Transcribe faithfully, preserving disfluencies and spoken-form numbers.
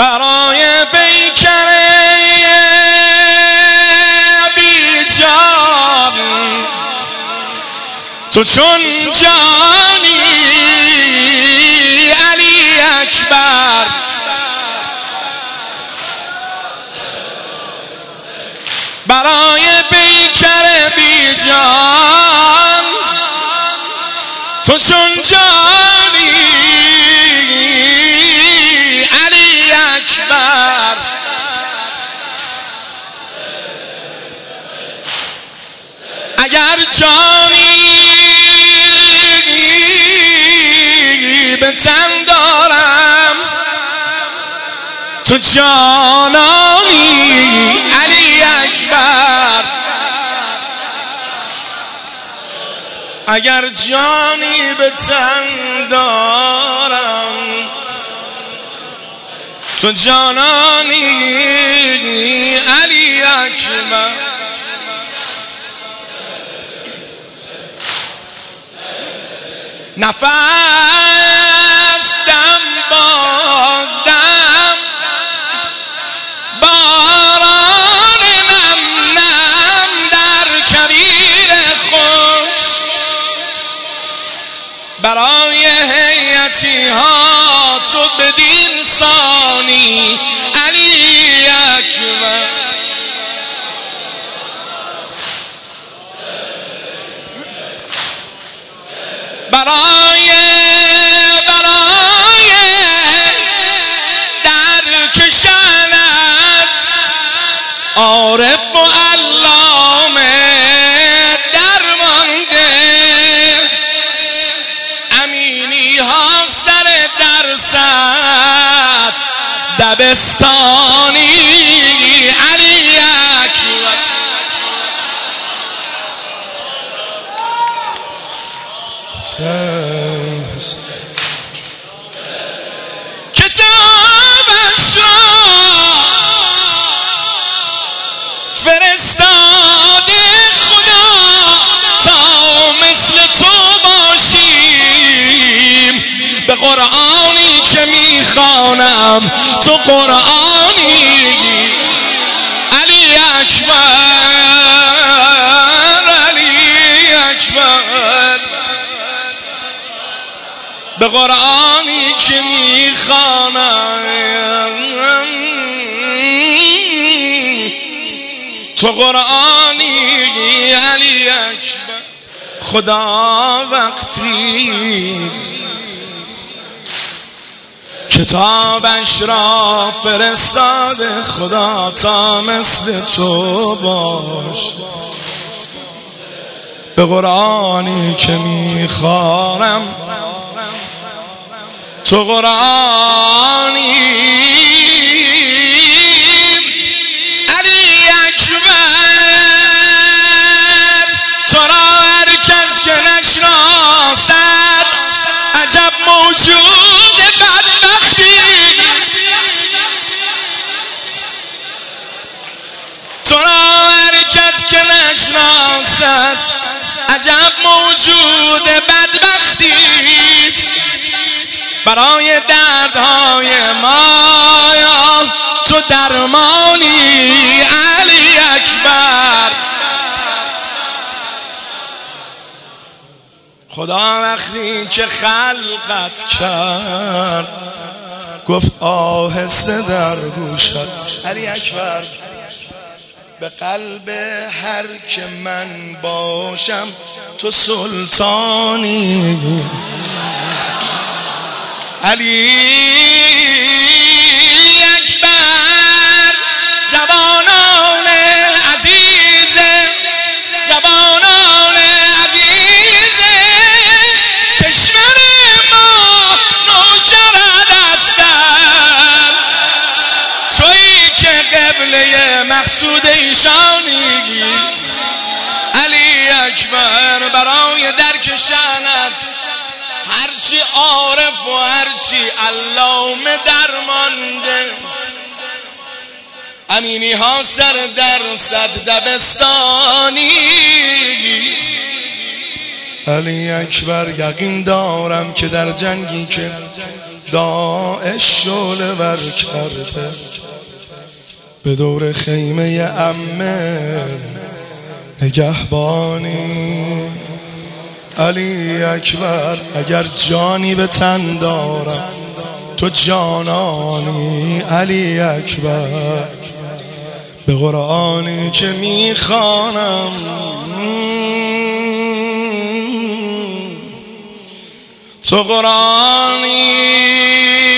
برای پیکر بیجان تو چون جانی علی اکبر، برای پیکر بیجان تو چون جانی علی اکبر. اگر جانی به تن دارم تو جانانی علی اکبر، اگر جانی به تن دارم تو جانانی علی اکبر. نفس دم بازدم باران نم نم در کویر خشک، برای هیئتی ها تو بدین ثانی علی اکبر. برای برای در کشانت عارف و علامه درمانده، امینی ها سر درست دبستانی علی اکبر. کتابش را فرستاده خدا تا مثل تو باشیم، به قرآنی که میخوانم تو قرآنی علی اکبر، علی اکبر. به قرآنی که میخوانم تو قرآنی علی اکبر. خدا وقتی کتابش را فرستاده خدا تا مثل تو باش، به قرآنی که میخوانم تو قرآنی علی اکبر. تو را هر کس که نشناسد عجب موجود بدبختی، تو را هر کس که نشناسد عجب موجود بدبختی، برای دردهای ما تو درمانی علی اکبر. خدا وقتی که خلقت کرد گفت آهسته در گوشت علی اکبر، به قلب هر که من باشم تو سلطانی علی اکبر. جوانان عزیز، جوانان عزیز کشور ما نوکرت هستند، تویی که قبله مقصود ایشانی علی اکبر. برای درکشانت هرچی عارف و هرچی علامه درمانده، امینی ها سر در صد دبستانی علی اکبر. یقین دارم که در جنگی که داعش شعله ور کرده، به دور خیمه عمه نگهبانی. علی اکبر اگر جانی به تن دارم تو جانانی. علی اکبر به قرآنی که میخوانم تو قرآنی